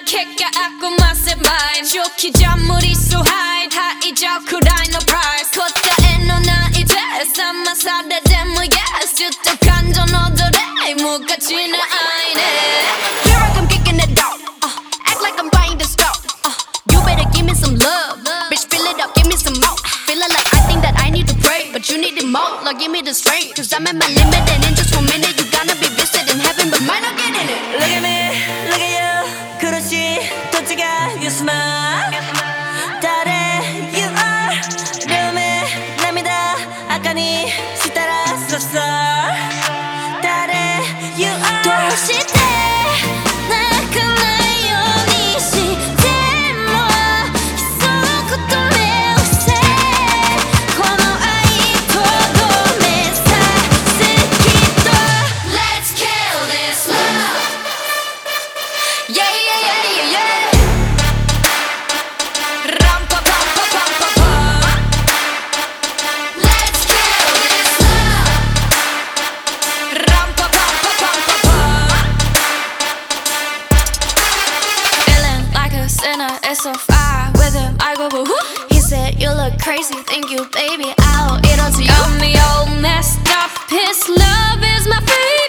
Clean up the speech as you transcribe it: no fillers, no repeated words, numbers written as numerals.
kick your aqua massive mind. Shoki jamuri so high, high jau kurai no price. Kota eno na ite, sama sada demo yes. Jutto kanjo no dore, mukachi na aine. Here I come kicking it out, act like I'm buying the stock. You better give me some love, bitch fill it up, give me some more. Feeling like I think that I need to pray, but you need it more, Lord give me the strength. Cause I'm at my limit and in just 1 minute you gonna be visiting heaven, but might not get in it. Look at me, look at you. 그렇지, 도치가 you smile. 달에 you are. 룸에 남이다. 아까니 시따랐었어. 달에 you are. どうして泣かないようにしても一言目をせこの愛とどめさせきっと Let's kill this love Yeah yeah yeah yeah yeah Ram pa pa pa pa pa pa Let's kill this love Ram pa pa pa pa pa pa Feeling like a sinner, it's so far with him I go woo. He said you look crazy, thank you baby, I'll eat onto you. Got me all messed up, his love is my favorite.